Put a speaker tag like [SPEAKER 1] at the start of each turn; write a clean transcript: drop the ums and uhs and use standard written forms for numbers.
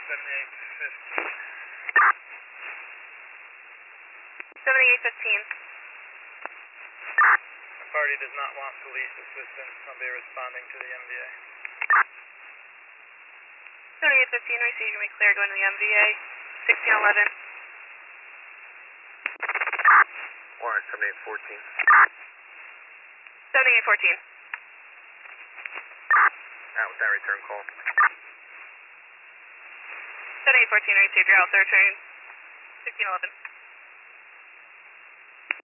[SPEAKER 1] 7815.
[SPEAKER 2] Party does not want police assistance. I'll be responding to the MVA.
[SPEAKER 1] 7815, receiving me clear, going to the MVA. 1611.
[SPEAKER 3] Warrant 7814.
[SPEAKER 1] 7814.
[SPEAKER 3] Out with that return call.
[SPEAKER 1] 7814, received your Alpha return. 1611.